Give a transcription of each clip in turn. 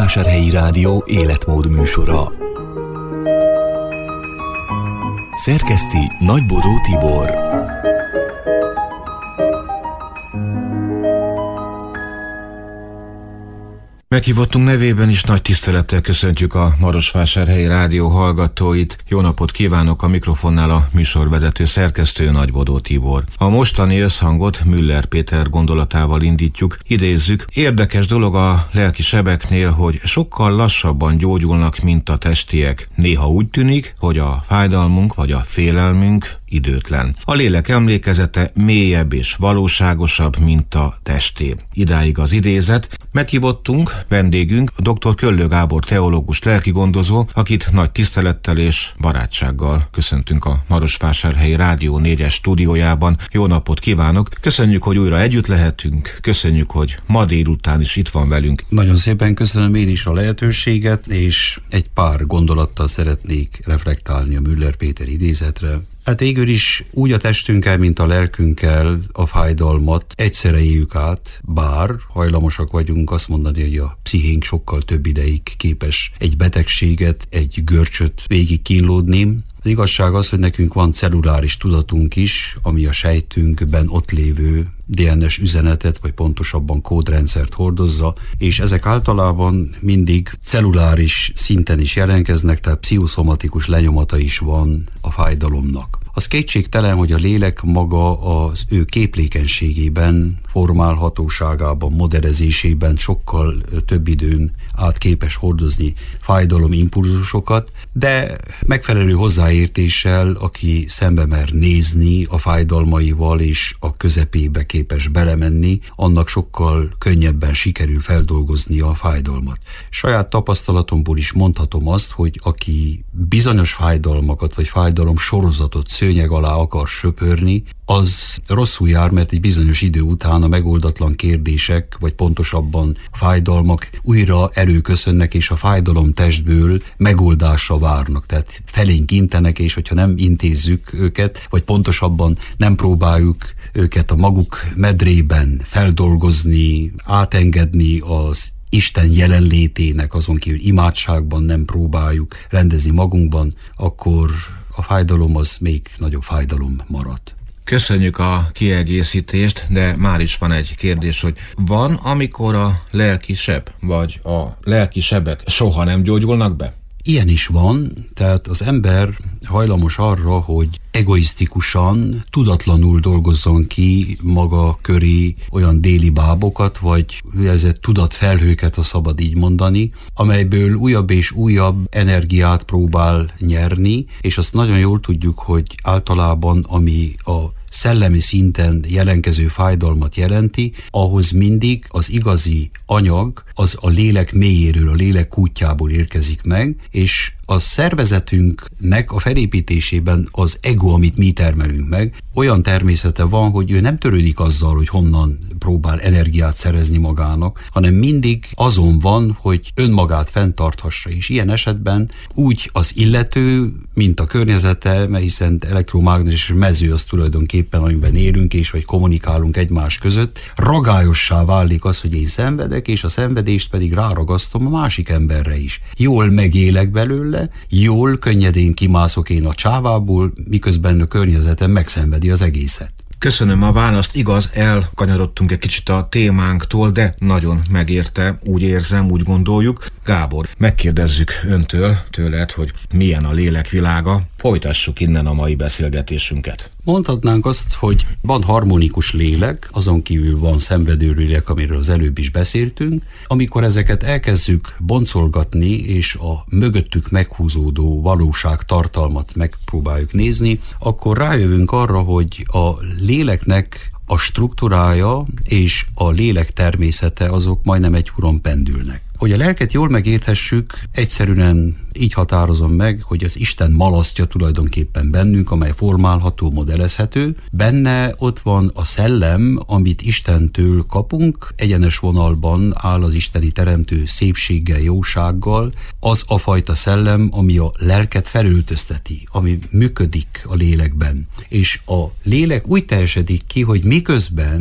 Marosvásárhelyi Rádió életmód műsora. Szerkeszti Nagybodó Tibor. Meghívottunk nevében is nagy tisztelettel köszöntjük a Marosvásárhelyi Rádió hallgatóit. Jó napot kívánok, a mikrofonnál a műsorvezető szerkesztő Nagybodó Tibor. A mostani összhangot Müller Péter gondolatával indítjuk. Idézzük: érdekes dolog a lelki sebeknél, hogy sokkal lassabban gyógyulnak, mint a testiek. Néha úgy tűnik, hogy a fájdalmunk vagy a félelmünk időtlen. A lélek emlékezete mélyebb és valóságosabb, mint a testé. Idáig az idézet. Meghívottunk, vendégünk dr. Köllő Gábor teológus lelkigondozó, akit nagy tisztelettel és barátsággal köszöntünk a Marosvásárhelyi Rádió 4-es stúdiójában. Jó napot kívánok! Köszönjük, hogy újra együtt lehetünk, köszönjük, hogy ma délután is itt van velünk. Nagyon szépen köszönöm én is a lehetőséget, és egy pár gondolattal szeretnék reflektálni a Müller Péter idézetre. Hát végül is úgy a testünkkel, mint a lelkünkkel a fájdalmat egyszerre éljük át, bár hajlamosak vagyunk azt mondani, hogy a pszichénk sokkal több ideig képes egy betegséget, egy görcsöt végig kínlódni. Az igazság az, hogy nekünk van celluláris tudatunk is, ami a sejtünkben ott lévő DNS üzenetet, vagy pontosabban kódrendszert hordozza, és ezek általában mindig celluláris szinten is jelentkeznek, tehát pszichoszomatikus lenyomata is van a fájdalomnak. Az kétségtelen, hogy a lélek maga az ő képlékenységében, formálhatóságában, modellezésében sokkal több időn át képes hordozni fájdalom impulzusokat, de megfelelő hozzáértéssel, aki szembe mer nézni a fájdalmaival és a közepébe képes belemenni, annak sokkal könnyebben sikerül feldolgoznia a fájdalmat. Saját tapasztalatomból is mondhatom azt, hogy aki bizonyos fájdalmakat vagy fájdalom sorozatot szőnyeg alá akar söpörni, az rosszul jár, mert egy bizonyos idő után a megoldatlan kérdések, vagy pontosabban fájdalmak újra előköszönnek, és a fájdalom testből megoldásra várnak. Tehát felénk intenek, és hogyha nem intézzük őket, vagy pontosabban nem próbáljuk őket a maguk medrében feldolgozni, átengedni az Isten jelenlétének, azon kívül imádságban nem próbáljuk rendezni magunkban, akkor a fájdalom az még nagyobb fájdalom marad. Köszönjük a kiegészítést, de már is van egy kérdés, hogy van, amikor a lelki seb, vagy a lelki sebek soha nem gyógyulnak be? Ilyen is van, tehát az ember hajlamos arra, hogy egoisztikusan, tudatlanul dolgozzon ki maga köré olyan déli bábokat, vagy ezért tudatfelhőket, ha szabad így mondani, amelyből újabb és újabb energiát próbál nyerni, és azt nagyon jól tudjuk, hogy általában ami a szellemi szinten jelentkező fájdalmat jelenti, ahhoz mindig az igazi anyag az a lélek mélyéről, a lélek kútjából érkezik meg, és a szervezetünknek a felépítésében az ego, amit mi termelünk meg, olyan természete van, hogy ő nem törődik azzal, hogy honnan próbál energiát szerezni magának, hanem mindig azon van, hogy önmagát fenntarthassa, és ilyen esetben úgy az illető, mint a környezete, mert hiszen elektromágneses mező az tulajdonképpen, amiben élünk, és hogy kommunikálunk egymás között, ragályossá válik az, hogy én szenvedek, és a szenvedést pedig ráragasztom a másik emberre is. Jól megélek belőle, jól, könnyedén kimászok én a csávából, miközben a környezetem megszenvedi az egészet. Köszönöm a választ, igaz, elkanyarodtunk egy kicsit a témánktól, de nagyon megérte, úgy érzem, úgy gondoljuk. Gábor, megkérdezzük tőled, hogy milyen a lélek világa. Folytassuk innen a mai beszélgetésünket. Mondhatnánk azt, hogy van harmonikus lélek, azon kívül van szenvedő lélek, amiről az előbb is beszéltünk. Amikor ezeket elkezdjük boncolgatni, és a mögöttük meghúzódó valóság tartalmat megpróbáljuk nézni, akkor rájövünk arra, hogy a léleknek a struktúrája és a lélek természete azok majdnem egy huron pendülnek. Hogy a lelket jól megérthessük, egyszerűen így határozom meg, hogy az Isten malasztja tulajdonképpen bennünk, amely formálható, modellezhető. Benne ott van a szellem, amit Istentől kapunk, egyenes vonalban áll az isteni teremtő szépséggel, jósággal, az a fajta szellem, ami a lelket felöltözteti, ami működik a lélekben. És a lélek úgy teljesedik ki, hogy miközben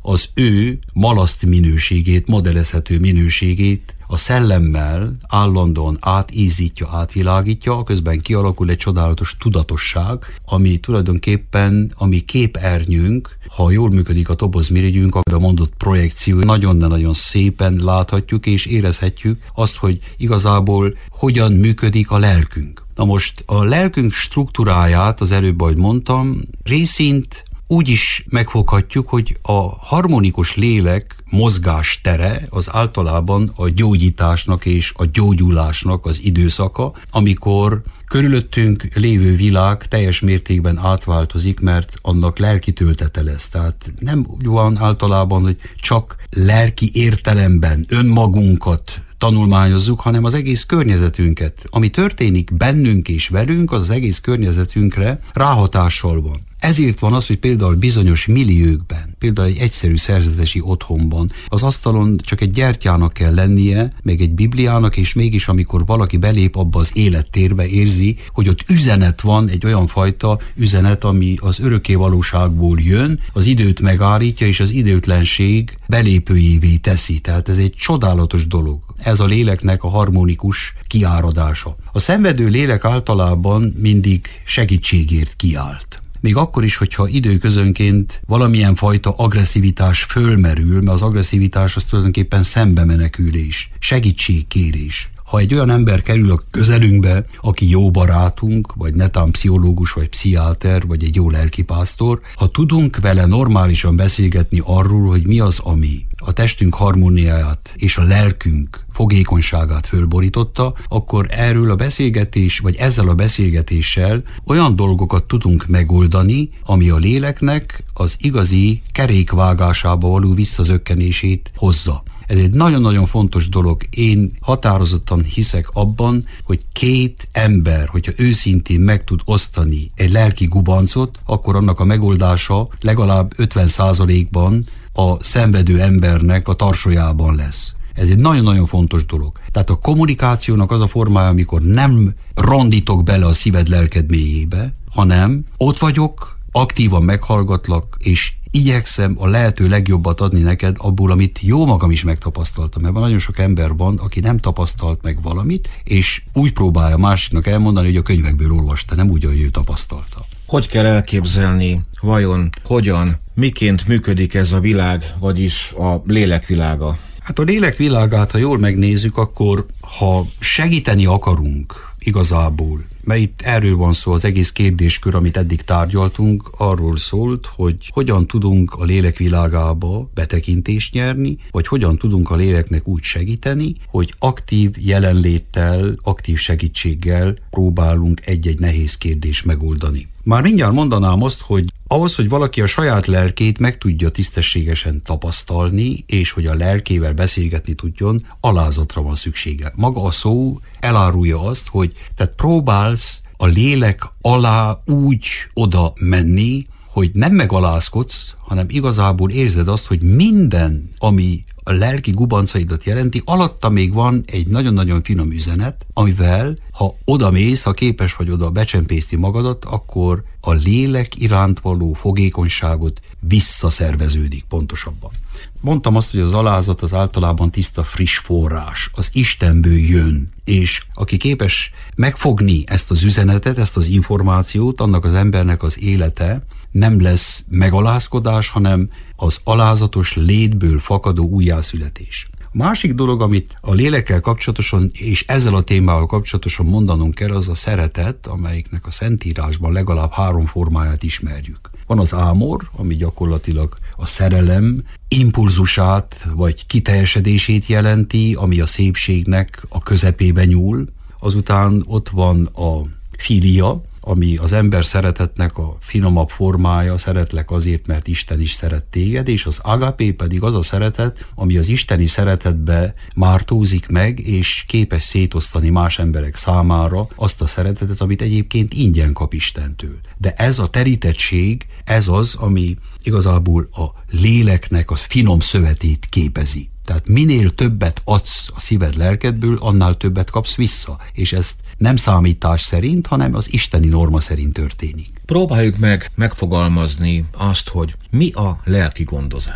az ő malaszt minőségét, modellezhető minőségét a szellemmel állandóan átízítja, átvilágítja, közben kialakul egy csodálatos tudatosság, ami tulajdonképpen a mi képernyőnk, ha jól működik a tobozmirigyünk, akkor a mondott projekció nagyon-nagyon szépen láthatjuk és érezhetjük azt, hogy igazából hogyan működik a lelkünk. Na most a lelkünk struktúráját, az előbb, ahogy mondtam, részint úgy is megfoghatjuk, hogy a harmonikus lélek mozgás tere az általában a gyógyításnak és a gyógyulásnak az időszaka, amikor körülöttünk lévő világ teljes mértékben átváltozik, mert annak lelki töltete lesz. Tehát nem van általában, hogy csak lelki értelemben önmagunkat tanulmányozzuk, hanem az egész környezetünket. Ami történik bennünk és velünk, az egész környezetünkre ráhatással van. Ezért van az, hogy például bizonyos milliókben, például egy egyszerű szerzetesi otthonban az asztalon csak egy gyertyának kell lennie, meg egy bibliának, és mégis amikor valaki belép abba az élettérbe, érzi, hogy ott üzenet van, egy olyan fajta üzenet, ami az örökké valóságból jön, az időt megállítja, és az időtlenség belépőjévé teszi. Tehát ez egy csodálatos dolog. Ez a léleknek a harmonikus kiáradása. A szenvedő lélek általában mindig segítségért kiállt. Még akkor is, hogyha időközönként valamilyen fajta agresszivitás fölmerül, mert az agresszivitás az tulajdonképpen szembemenekülés, segítségkérés. Ha egy olyan ember kerül a közelünkbe, aki jó barátunk, vagy netán pszichológus, vagy pszichiáter, vagy egy jó lelkipásztor, ha tudunk vele normálisan beszélgetni arról, hogy mi az, ami a testünk harmóniáját és a lelkünk fogékonyságát fölborította, akkor erről a beszélgetés, vagy ezzel a beszélgetéssel olyan dolgokat tudunk megoldani, ami a léleknek az igazi kerékvágásába való visszazökkenését hozza. Ez egy nagyon-nagyon fontos dolog. Én határozottan hiszek abban, hogy két ember, hogyha őszintén meg tud osztani egy lelki gubancot, akkor annak a megoldása legalább 50%-ban a szenvedő embernek a tarsolyában lesz. Ez egy nagyon-nagyon fontos dolog. Tehát a kommunikációnak az a formája, amikor nem rondítok bele a szíved lelked mélyébe, hanem ott vagyok, aktívan meghallgatlak, és igyekszem a lehető legjobbat adni neked abból, amit jó magam is megtapasztaltam. Mert nagyon sok ember van, aki nem tapasztalt meg valamit, és úgy próbálja másiknak elmondani, hogy a könyvekből olvasta, nem úgy, ahogy ő tapasztalta. Hogy kell elképzelni, vajon, hogyan, miként működik ez a világ, vagyis a lélekvilága? Hát a lélekvilágát, ha jól megnézzük, akkor ha segíteni akarunk igazából, mert itt erről van szó, az egész kérdéskör, amit eddig tárgyaltunk, arról szólt, hogy hogyan tudunk a lélek világába betekintést nyerni, vagy hogyan tudunk a léleknek úgy segíteni, hogy aktív jelenléttel, aktív segítséggel próbálunk egy-egy nehéz kérdést megoldani. Már mindjárt mondanám azt, hogy ahhoz, hogy valaki a saját lelkét meg tudja tisztességesen tapasztalni, és hogy a lelkével beszélgetni tudjon, alázatra van szüksége. Maga a szó elárulja azt, hogy tehát próbálsz a lélek alá úgy oda menni, hogy nem megalázkodsz, hanem igazából érzed azt, hogy minden, ami a lelki gubancaidat jelenti, alatta még van egy nagyon-nagyon finom üzenet, amivel, ha odamész, ha képes vagy oda becsempészni magadat, akkor a lélek iránt való fogékonyságot visszaszerveződik pontosabban. Mondtam azt, hogy az alázat az általában tiszta, friss forrás, az Istenből jön, és aki képes megfogni ezt az üzenetet, ezt az információt, annak az embernek az élete nem lesz megalázkodás, hanem az alázatos létből fakadó újjászületés. A másik dolog, amit a lélekkel kapcsolatosan és ezzel a témával kapcsolatosan mondanunk kell, az a szeretet, amelyiknek a Szentírásban legalább 3 formáját ismerjük. Van az ámor, ami gyakorlatilag a szerelem impulzusát vagy kiteljesedését jelenti, ami a szépségnek a közepébe nyúl. Azután ott van a filia, ami az ember szeretetnek a finomabb formája, szeretlek azért, mert Isten is szeret téged, és az agapé pedig az a szeretet, ami az isteni szeretetbe mártózik meg, és képes szétosztani más emberek számára azt a szeretetet, amit egyébként ingyen kap Istentől. De ez a terítettség, ez az, ami igazából a léleknek a finom szövetét képezi. Tehát minél többet adsz a szíved lelkedből, annál többet kapsz vissza. És ezt nem számítás szerint, hanem az isteni norma szerint történik. Próbáljuk meg megfogalmazni azt, hogy mi a lelki gondozás.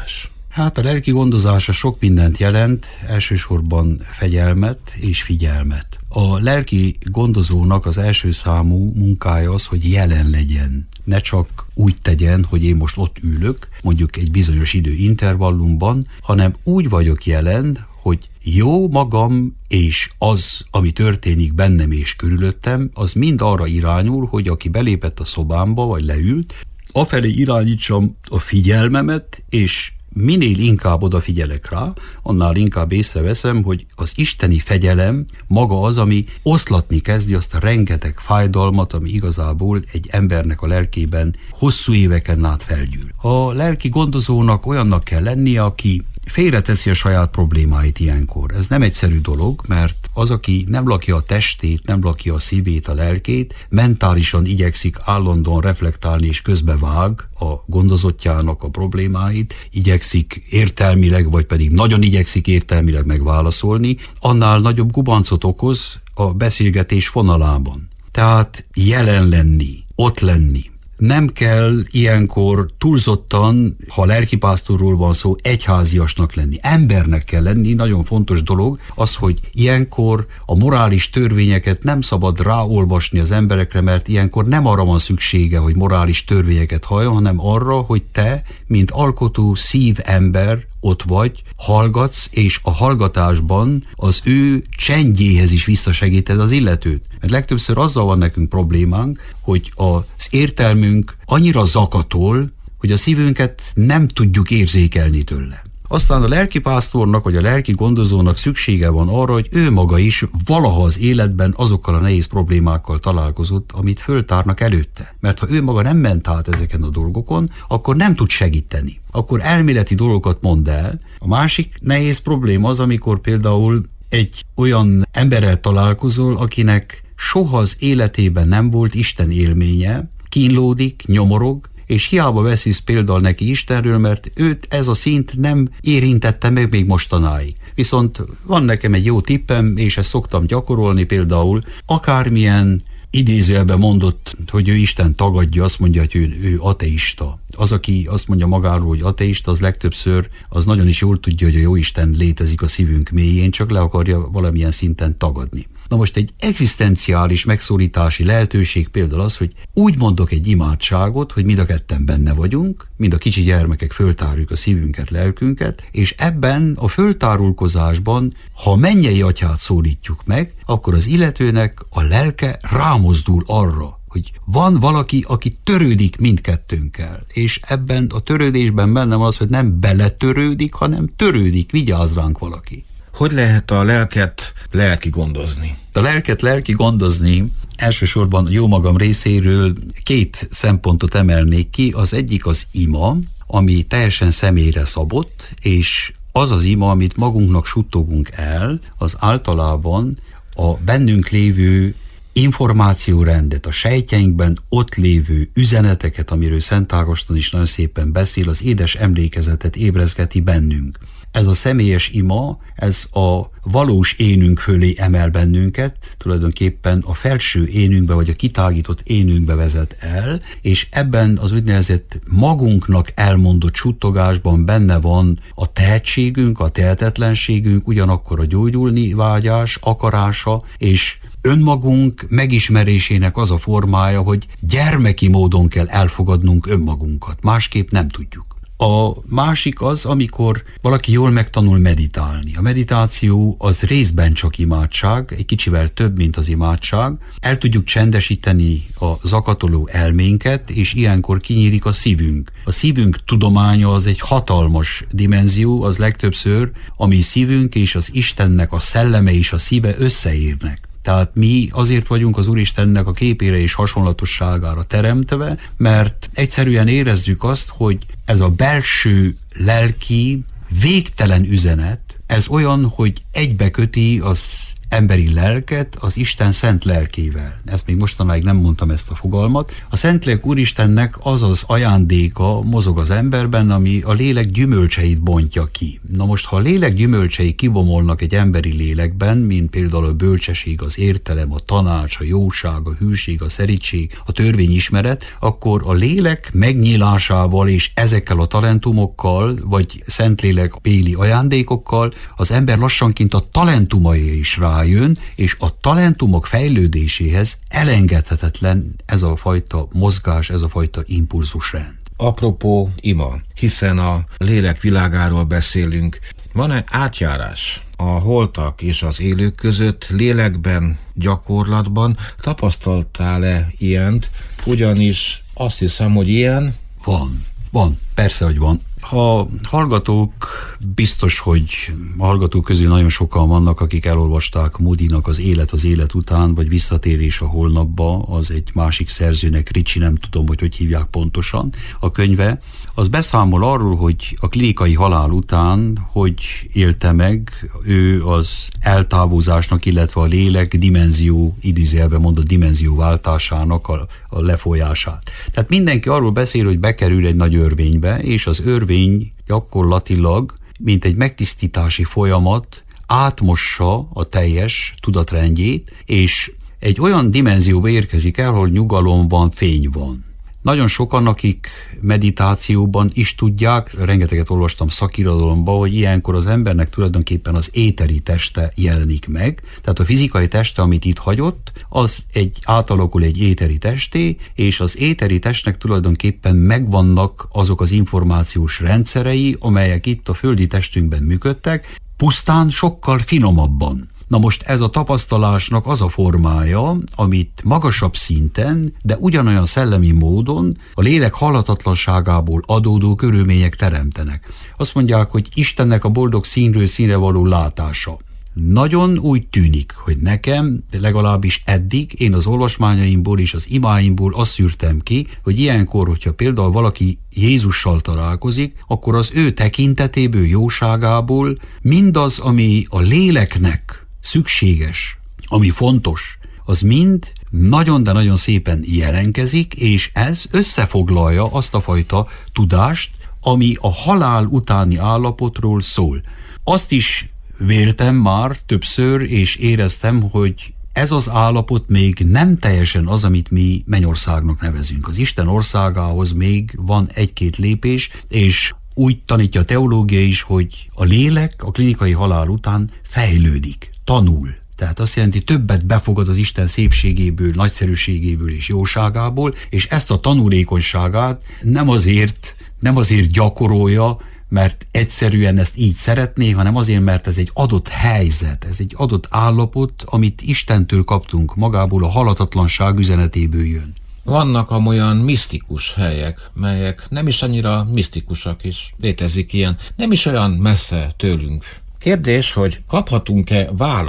Hát a lelki gondozása sok mindent jelent, elsősorban fegyelmet és figyelmet. A lelki gondozónak az első számú munkája az, hogy jelen legyen. Ne csak úgy tegyen, hogy én most ott ülök, mondjuk egy bizonyos időintervallumban, hanem úgy vagyok jelen, hogy jó magam és az, ami történik bennem és körülöttem, az mind arra irányul, hogy aki belépett a szobámba, vagy leült, afelé irányítsam a figyelmemet, és minél inkább odafigyelek rá, annál inkább észreveszem, hogy az isteni fegyelem maga az, ami oszlatni kezdi azt a rengeteg fájdalmat, ami igazából egy embernek a lelkében hosszú éveken át felgyűl. A lelki gondozónak olyannak kell lennie, aki félreteszi a saját problémáit ilyenkor. Ez nem egyszerű dolog, mert az, aki nem lakja a testét, nem lakja a szívét, a lelkét, mentálisan igyekszik állandóan reflektálni és közbevág a gondozottjának a problémáit, igyekszik értelmileg, vagy pedig nagyon igyekszik értelmileg megválaszolni, annál nagyobb gubancot okoz a beszélgetés vonalában. Tehát jelen lenni, ott lenni. Nem kell ilyenkor túlzottan, ha lelkipásztorról van szó, egyháziasnak lenni. Embernek kell lenni, nagyon fontos dolog az, hogy ilyenkor a morális törvényeket nem szabad ráolvasni az emberekre, mert ilyenkor nem arra van szüksége, hogy morális törvényeket halljon, hanem arra, hogy te, mint alkotó szívember ott vagy, hallgatsz, és a hallgatásban az ő csendjéhez is visszasegíted az illetőt. Mert legtöbbször azzal van nekünk problémánk, hogy az értelmünk annyira zakatol, hogy a szívünket nem tudjuk érzékelni tőle. Aztán a lelkipásztornak, vagy a lelki gondozónak szüksége van arra, hogy ő maga is valaha az életben azokkal a nehéz problémákkal találkozott, amit föltárnak előtte. Mert ha ő maga nem ment át ezeken a dolgokon, akkor nem tud segíteni. Akkor elméleti dolgokat mond el. A másik nehéz probléma az, amikor például egy olyan emberrel találkozol, akinek soha az életében nem volt Isten élménye, kínlódik, nyomorog, és hiába veszisz például neki Istenről, mert őt ez a szint nem érintette meg még mostanáig. Viszont van nekem egy jó tippem, és ezt szoktam gyakorolni például, akármilyen idézőjelben mondott, hogy ő Isten tagadja, azt mondja, hogy ő ateista. Az, aki azt mondja magáról, hogy ateista, az legtöbbször az nagyon is jól tudja, hogy a jó Isten létezik a szívünk mélyén, csak le akarja valamilyen szinten tagadni. Na most egy egzisztenciális megszólítási lehetőség például az, hogy úgy mondok egy imádságot, hogy mind a ketten benne vagyunk, mind a kicsi gyermekek föltárjuk a szívünket, lelkünket, és ebben a föltárulkozásban, ha mennyei atyát szólítjuk meg, akkor az illetőnek a lelke rámozdul arra, hogy van valaki, aki törődik mindkettőnkkel, és ebben a törődésben bennem az, hogy nem beletörődik, hanem törődik, vigyáz ránk valaki. Hogy lehet a lelket lelki gondozni? A lelket lelki gondozni elsősorban jó magam részéről két szempontot emelnék ki. Az egyik az ima, ami teljesen személyre szabott, és az az ima, amit magunknak suttogunk el, az általában a bennünk lévő információrendet, a sejtjeinkben ott lévő üzeneteket, amiről Szent Ágoston is nagyon szépen beszél, az édes emlékezetet ébrezgeti bennünk. Ez a személyes ima, ez a valós énünk fölé emel bennünket, tulajdonképpen a felső énünkbe, vagy a kitágított énünkbe vezet el, és ebben az úgynevezett magunknak elmondott suttogásban benne van a tehetségünk, a tehetetlenségünk, ugyanakkor a gyógyulni vágyás, akarása, és önmagunk megismerésének az a formája, hogy gyermeki módon kell elfogadnunk önmagunkat, másképp nem tudjuk. A másik az, amikor valaki jól megtanul meditálni. A meditáció az részben csak imádság, egy kicsivel több, mint az imádság. El tudjuk csendesíteni a zakatoló elménket, és ilyenkor kinyílik a szívünk. A szívünk tudománya az egy hatalmas dimenzió, az legtöbbször, ami szívünk és az Istennek a szelleme és a szíve összeérnek. Tehát mi azért vagyunk az Úristennek a képére és hasonlatosságára teremtve, mert egyszerűen érezzük azt, hogy ez a belső lelki végtelen üzenet, ez olyan, hogy egybeköti az emberi lelket az Isten szent lelkével. Ezt még mostanáig nem mondtam, ezt a fogalmat. A Szentlélek Úristennek az az ajándéka mozog az emberben, ami a lélek gyümölcseit bontja ki. Na most, ha a lélek gyümölcsei kibomolnak egy emberi lélekben, mint például a bölcsesség, az értelem, a tanács, a jóság, a hűség, a szerítség, a törvényismeret, akkor a lélek megnyílásával és ezekkel a talentumokkal, vagy Szentlélek béli ajándékokkal az ember lassanként a talentumaira is rájön, és a talentumok fejlődéséhez elengedhetetlen ez a fajta mozgás, ez a fajta impulzusrend. Apropó ima, hiszen a lélek világáról beszélünk, van-e átjárás a holtak és az élők között lélekben, gyakorlatban? Tapasztaltál-e ilyent? Ugyanis azt hiszem, hogy ilyen... Van, persze, hogy van. Ha hallgatók, biztos, hogy a hallgatók közül nagyon sokan vannak, akik elolvasták Moodynak az Élet után, vagy Visszatérés a holnapba, az egy másik szerzőnek, Ricci, nem tudom, hogy hívják pontosan a könyve, az beszámol arról, hogy a klinikai halál után, hogy élte meg ő az eltávozásnak, illetve a lélek dimenzió, idézőjelben mondott dimenzióváltásának a lefolyását. Tehát mindenki arról beszél, hogy bekerül egy nagy örvénybe, és az örvény gyakorlatilag, mint egy megtisztítási folyamat, átmossa a teljes tudatrendjét, és egy olyan dimenzióba érkezik el, ahol nyugalom van, fény van. Nagyon sokan, akik meditációban is tudják, rengeteget olvastam szakirodalomban, hogy ilyenkor az embernek tulajdonképpen az éteri teste jelenik meg. Tehát a fizikai teste, amit itt hagyott, az átalakul egy éteri testé, és az éteri testnek tulajdonképpen megvannak azok az információs rendszerei, amelyek itt a földi testünkben működtek, pusztán sokkal finomabban. Na most ez a tapasztalásnak az a formája, amit magasabb szinten, de ugyanolyan szellemi módon a lélek halhatatlanságából adódó körülmények teremtenek. Azt mondják, hogy Istennek a boldog színről színre való látása. Nagyon úgy tűnik, hogy nekem, de legalábbis eddig, én az olvasmányaimból és az imáimból azt szűrtem ki, hogy ilyenkor, hogyha például valaki Jézussal találkozik, akkor az ő tekintetéből, jóságából mindaz, ami a léleknek szükséges, ami fontos, az mind nagyon, de nagyon szépen jelenkezik, és ez összefoglalja azt a fajta tudást, ami a halál utáni állapotról szól. Azt is véltem már többször, és éreztem, hogy ez az állapot még nem teljesen az, amit mi mennyországnak nevezünk. Az Isten országához még van egy-két lépés, és úgy tanítja a teológia is, hogy a lélek a klinikai halál után fejlődik, tanul. Tehát azt jelenti, többet befogad az Isten szépségéből, nagyszerűségéből és jóságából, és ezt a tanulékonyságát nem azért gyakorolja, mert egyszerűen ezt így szeretné, hanem azért, mert ez egy adott helyzet, ez egy adott állapot, amit Istentől kaptunk, magából a halhatatlanság üzenetéből jön. Vannak amolyan misztikus helyek, melyek nem is annyira misztikusak, és létezik ilyen, nem is olyan messze tőlünk. Kérdés, hogy kaphatunk-e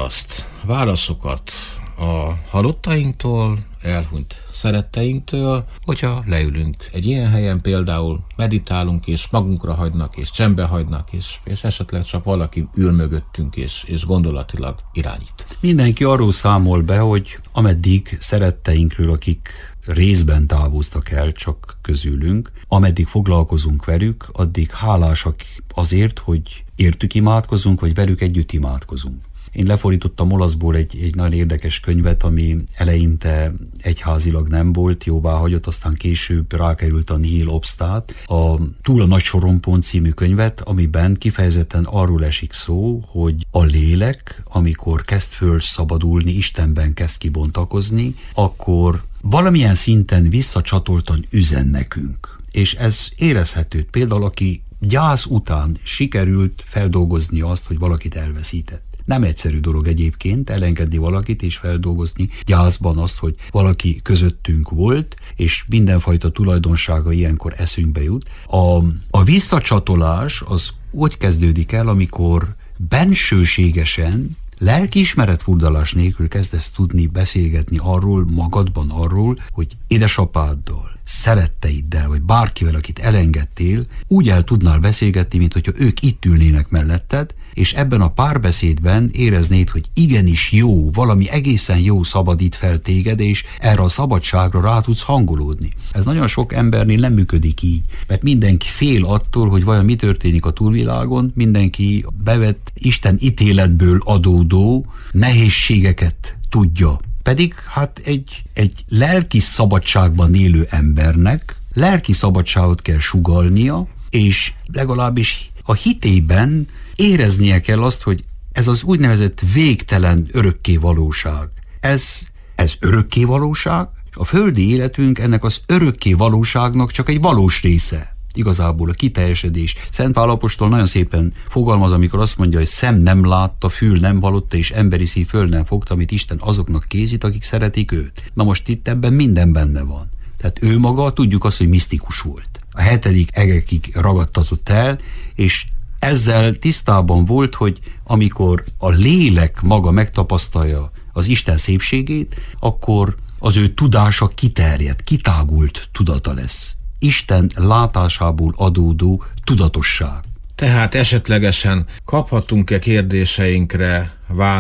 válaszokat a halottainktól, elhunyt szeretteinktől, hogyha leülünk egy ilyen helyen, például meditálunk, és magunkra hagynak, és csendbe hagynak, és esetleg csak valaki ül mögöttünk, és gondolatilag irányít. Mindenki arról számol be, hogy ameddig szeretteinkről, akik részben távoztak el csak közülünk, ameddig foglalkozunk velük, addig hálásak azért, hogy értük imádkozunk, vagy velük együtt imádkozunk. Én lefordítottam olaszból egy nagyon érdekes könyvet, ami eleinte egyházilag nem volt, jóvá hagyott, aztán később rákerült a Nihil Obstat, a Túl a nagy sorompon című könyvet, amiben kifejezetten arról esik szó, hogy a lélek, amikor kezd fölszabadulni, Istenben kezd kibontakozni, akkor valamilyen szinten visszacsatoltan üzen nekünk. És ez érezhető. Például, aki gyász után sikerült feldolgozni azt, hogy valakit elveszített. Nem egyszerű dolog egyébként elengedni valakit és feldolgozni gyászban azt, hogy valaki közöttünk volt, és mindenfajta tulajdonsága ilyenkor eszünkbe jut. A visszacsatolás az úgy kezdődik el, amikor bensőségesen, lelkiismeretfurdalás nélkül kezdesz tudni beszélgetni magadban arról, hogy édesapáddal, szeretteiddel, vagy bárkivel, akit elengedtél, úgy el tudnál beszélgetni, mint hogyha ők itt ülnének melletted, és ebben a párbeszédben éreznéd, hogy igenis jó, valami egészen jó szabadít fel téged, és erre a szabadságra rá tudsz hangolódni. Ez nagyon sok embernél nem működik így, mert mindenki fél attól, hogy vajon mi történik a túlvilágon, mindenki bevett Isten ítéletből adódó nehézségeket tudja. Pedig hát egy lelki szabadságban élő embernek lelki szabadságot kell sugallnia, és legalábbis a hitében éreznie kell azt, hogy ez az úgynevezett végtelen örökké valóság. Ez örökké valóság, a földi életünk ennek az örökké valóságnak csak egy valós része. Igazából a kiteljesedés. Szent Pál apostol nagyon szépen fogalmaz, amikor azt mondja, hogy szem nem látta, fül nem hallotta, és emberi szív föl nem fogta, amit Isten azoknak készít, akik szeretik őt. Na most itt ebben minden benne van. Tehát ő maga, tudjuk azt, hogy misztikus volt. A 7. egekig ragadtatott el, és ezzel tisztában volt, hogy amikor a lélek maga megtapasztalja az Isten szépségét, akkor az ő tudása kiterjed, kitágult tudata lesz. Isten látásából adódó tudatosság. Tehát esetlegesen kaphatunk-e kérdéseinkre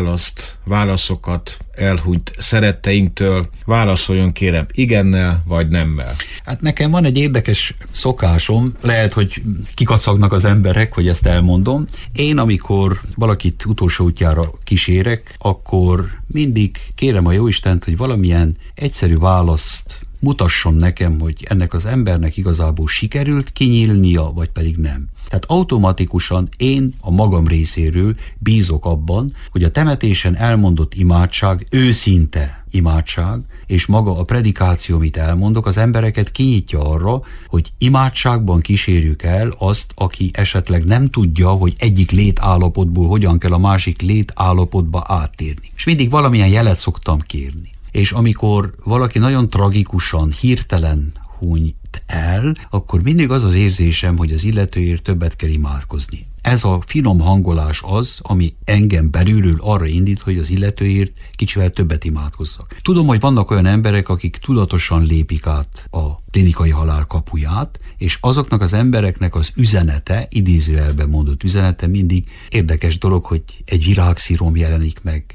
válaszokat elhunyt szeretteinktől? Válaszoljon kérem igennel vagy nemmel. Hát nekem van egy érdekes szokásom, lehet, hogy kikacagnak az emberek, hogy ezt elmondom. Én, amikor valakit utolsó útjára kísérek, akkor mindig kérem a Jóistent, hogy valamilyen egyszerű választ mutasson nekem, hogy ennek az embernek igazából sikerült kinyílnia, vagy pedig nem. Tehát automatikusan én a magam részéről bízok abban, hogy a temetésen elmondott imádság, őszinte imádság, és maga a predikáció, amit elmondok, az embereket kinyitja arra, hogy imádságban kísérjük el azt, aki esetleg nem tudja, hogy egyik létállapotból hogyan kell a másik létállapotba áttérni. És mindig valamilyen jelet szoktam kérni. És amikor valaki nagyon tragikusan, hirtelen hunyt el, akkor mindig az az érzésem, hogy az illetőért többet kell imádkozni. Ez a finom hangolás az, ami engem belülről arra indít, hogy az illetőért kicsivel többet imádkozzak. Tudom, hogy vannak olyan emberek, akik tudatosan lépik át a klinikai halál kapuját, és azoknak az embereknek az üzenete, idézőjelben mondott üzenete mindig érdekes dolog, hogy egy virágszírom jelenik meg,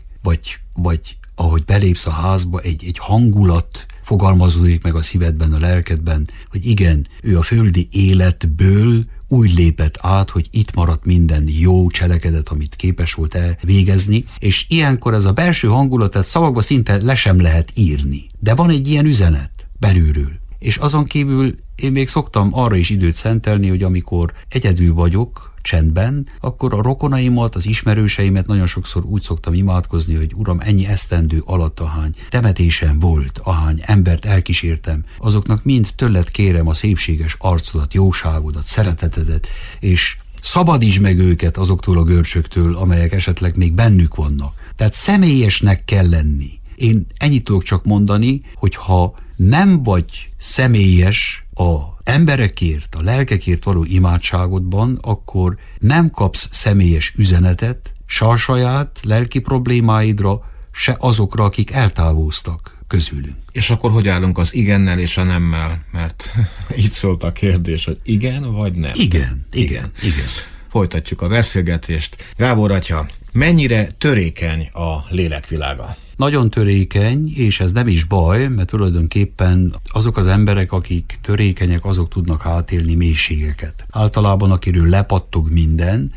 vagy ahogy belépsz a házba, egy hangulat fogalmazódik meg a szívedben, a lelkedben, hogy igen, ő a földi életből úgy lépett át, hogy itt maradt minden jó cselekedet, amit képes volt elvégezni, és ilyenkor ez a belső hangulat, szavakba szinte le sem lehet írni. De van egy ilyen üzenet belülről. És azon kívül én még szoktam arra is időt szentelni, hogy amikor egyedül vagyok, csendben, akkor a rokonaimat, az ismerőseimet nagyon sokszor úgy szoktam imádkozni, hogy Uram, ennyi esztendő alatt ahány temetésen volt, ahány embert elkísértem, azoknak mind tőled kérem a szépséges arcodat, jóságodat, szeretetedet, és szabadítsd meg őket azoktól a görcsöktől, amelyek esetleg még bennük vannak. Tehát személyesnek kell lenni. Én ennyit tudok csak mondani, hogy ha nem vagy személyes a emberekért, a lelkekért való imádságodban, akkor nem kapsz személyes üzenetet, se a saját lelki problémáidra, se azokra, akik eltávoztak közülünk. És akkor hogy állunk az igennel és a nemmel? Mert így szólt a kérdés, hogy igen vagy nem? Igen. Folytatjuk a beszélgetést. Gábor atya, mennyire törékeny a lélekvilága? Nagyon törékeny, és ez nem is baj, mert tulajdonképpen azok az emberek, akik törékenyek, azok tudnak átélni mélységeket. Általában, akiről lepattog minden,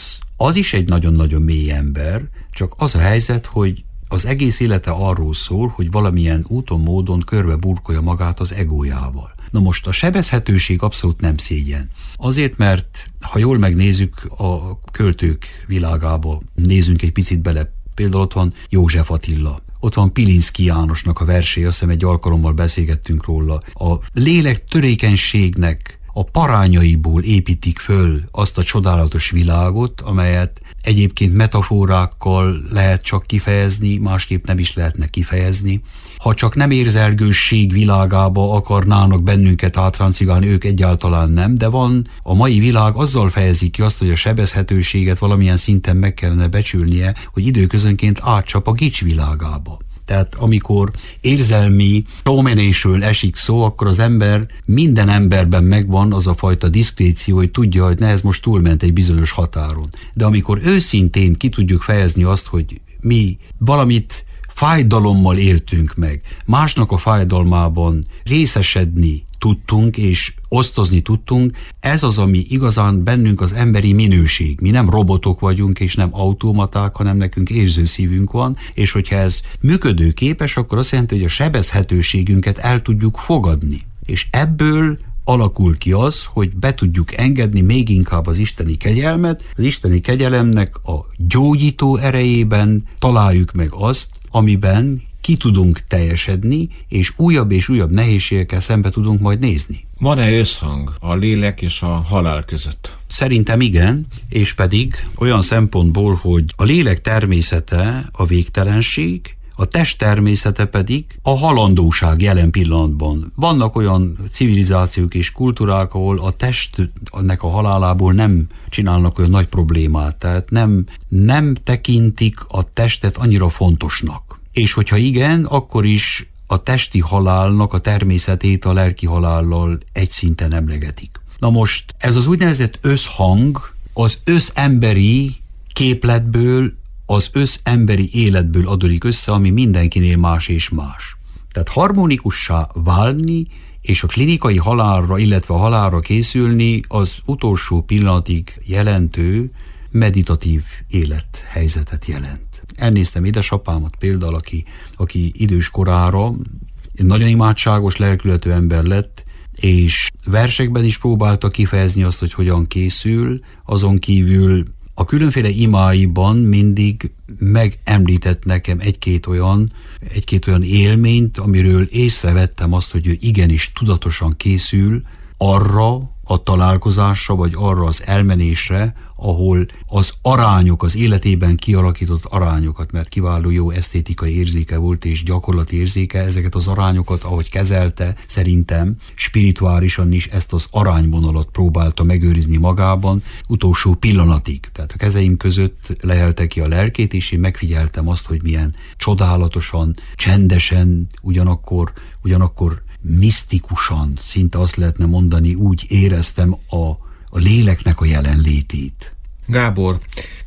az is egy nagyon-nagyon mély ember, csak az a helyzet, hogy az egész élete arról szól, hogy valamilyen úton, módon körbe burkolja magát az egójával. Na most a sebezhetőség abszolút nem szégyen. Azért, mert ha jól megnézzük a költők világába, nézzünk egy picit bele, például ott van József Attila, ott van Pilinszky Jánosnak a versei, azt hiszem egy alkalommal beszélgettünk róla. A lélek törékenységnek a parányaiból építik föl azt a csodálatos világot, amelyet egyébként metaforákkal lehet csak kifejezni, másképp nem is lehetne kifejezni. Ha csak nem érzelgősség világába akarnának bennünket átrancigálni, ők egyáltalán nem, de van, a mai világ azzal fejezi ki azt, hogy a sebezhetőséget valamilyen szinten meg kellene becsülnie, hogy időközönként átcsap a gics világába. Tehát amikor érzelmi tómenésről esik szó, akkor az ember, minden emberben megvan az a fajta diszkréció, hogy tudja, hogy ez most túlment egy bizonyos határon. De amikor őszintén ki tudjuk fejezni azt, hogy mi valamit fájdalommal éltünk meg, másnak a fájdalmában részesedni tudtunk, és osztozni tudtunk, ez az, ami igazán bennünk az emberi minőség. Mi nem robotok vagyunk, és nem automaták, hanem nekünk érző szívünk van, és hogyha ez működőképes, akkor azt jelenti, hogy a sebezhetőségünket el tudjuk fogadni. És ebből alakul ki az, hogy be tudjuk engedni még inkább az isteni kegyelmet. Az isteni kegyelemnek a gyógyító erejében találjuk meg azt, amiben ki tudunk teljesedni, és újabb nehézségekkel szembe tudunk majd nézni. Van-e összhang a lélek és a halál között? Szerintem igen, és pedig olyan szempontból, hogy a lélek természete a végtelenség, a test természete pedig a halandóság jelen pillanatban. Vannak olyan civilizációk és kultúrák, ahol a testnek a halálából nem csinálnak olyan nagy problémát, tehát nem tekintik a testet annyira fontosnak. És hogyha igen, akkor is a testi halálnak a természetét a lelki halállal egy szinten emlegetik. Na most ez az úgynevezett összhang az összemberi képletből, az összemberi életből adódik össze, ami mindenkinél más és más. Tehát harmonikussá válni és a klinikai halálra, illetve a halálra készülni az utolsó pillanatig jelentő meditatív élethelyzetet jelent. Elnéztem édesapámat például, aki idős korára nagyon imádságos, lelkületű ember lett, és versekben is próbálta kifejezni azt, hogy hogyan készül, azon kívül a különféle imáiban mindig megemlített nekem egy-két olyan élményt, amiről észrevettem azt, hogy ő igenis tudatosan készül arra a találkozásra, vagy arra az elmenésre, ahol az arányok, az életében kialakított arányokat, mert kiváló jó esztétikai érzéke volt és gyakorlati érzéke, ezeket az arányokat, ahogy kezelte, szerintem spirituálisan is ezt az arányvonalat próbálta megőrizni magában utolsó pillanatig. Tehát a kezeim között lehelte ki a lelkét, és én megfigyeltem azt, hogy milyen csodálatosan, csendesen, ugyanakkor misztikusan, szinte azt lehetne mondani, úgy éreztem a léleknek a jelenlétét. Gábor,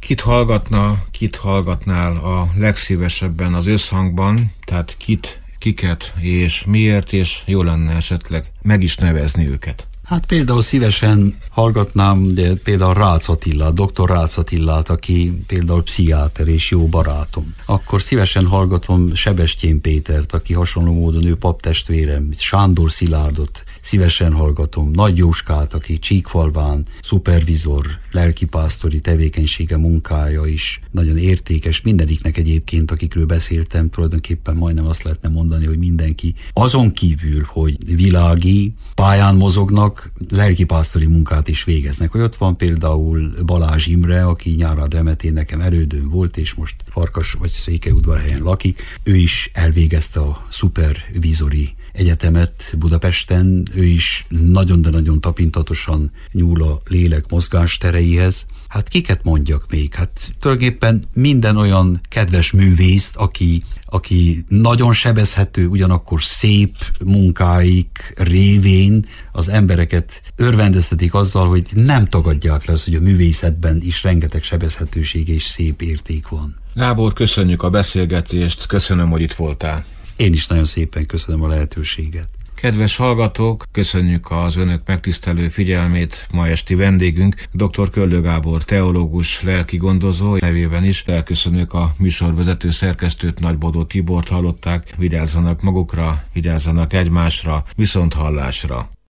kit hallgatnál a legszívesebben az összhangban, tehát kiket és miért, és jó lenne esetleg meg is nevezni őket? Hát például szívesen hallgatnám például Rácz Attilát, dr. Rácz Attilát, aki például pszichiáter és jó barátom. Akkor szívesen hallgatom Sebestyén Pétert, aki hasonló módon ő paptestvérem, Sándor Szilárdot, szívesen hallgatom Nagy Jóskát, aki Csíkfalván szupervizor, lelkipásztori tevékenysége, munkája is nagyon értékes. Mindegyiknek egyébként, akikről beszéltem, tulajdonképpen majdnem azt lehetne mondani, hogy mindenki azon kívül, hogy világi pályán mozognak, lelkipásztori munkát is végeznek. Hogy ott van például Balázs Imre, aki Nyárád Remetén nekem elődön volt, és most Farkas vagy Székelyudvarhelyen lakik. Ő is elvégezte a szupervizori egyetemet Budapesten, ő is nagyon, de nagyon tapintatosan nyúl a lélek mozgástereihez. Hát kiket mondjak még? Hát tulajdonképpen minden olyan kedves művészt, aki nagyon sebezhető, ugyanakkor szép munkáik révén az embereket örvendeztetik azzal, hogy nem tagadják le azt, hogy a művészetben is rengeteg sebezhetőség és szép érték van. Gábor, köszönjük a beszélgetést, köszönöm, hogy itt voltál. Én is nagyon szépen köszönöm a lehetőséget. Kedves hallgatók, köszönjük az önök megtisztelő figyelmét. Ma esti vendégünk dr. Köllő Gábor, teológus, lelki gondozó, nevében is elköszönjük a műsorvezető szerkesztőt, Nagybodó Tibort hallották. Vigyázzanak magukra, vigyázzanak egymásra, viszonthallásra.